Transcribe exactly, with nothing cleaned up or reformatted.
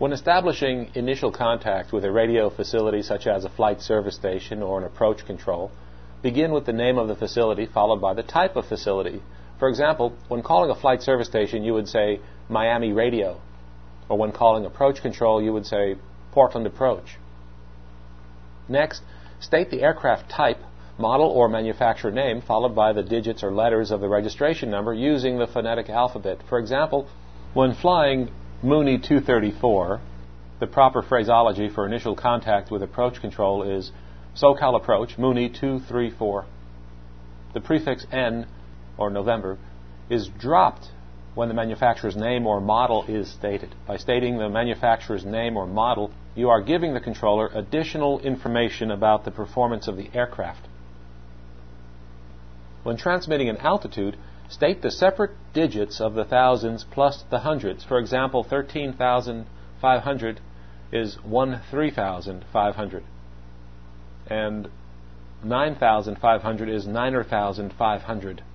When establishing initial contact with a radio facility such as a flight service station or an approach control, begin with the name of the facility followed by the type of facility. For example, when calling a flight service station, you would say Miami Radio, or when calling approach control, you would say Portland Approach. Next, state the aircraft type, model or manufacturer name followed by the digits or letters of the registration number using the phonetic alphabet. For example, when flying Mooney two thirty-four, the proper phraseology for initial contact with approach control is SoCal Approach, Mooney two thirty-four. The prefix N, or November, is dropped when the manufacturer's name or model is stated. By stating the manufacturer's name or model, you are giving the controller additional information about the performance of the aircraft. When transmitting an altitude, state the separate digits of the thousands plus the hundreds. For example, thirteen thousand five hundred is thirteen thousand five hundred, and nine thousand five hundred is nine thousand five hundred.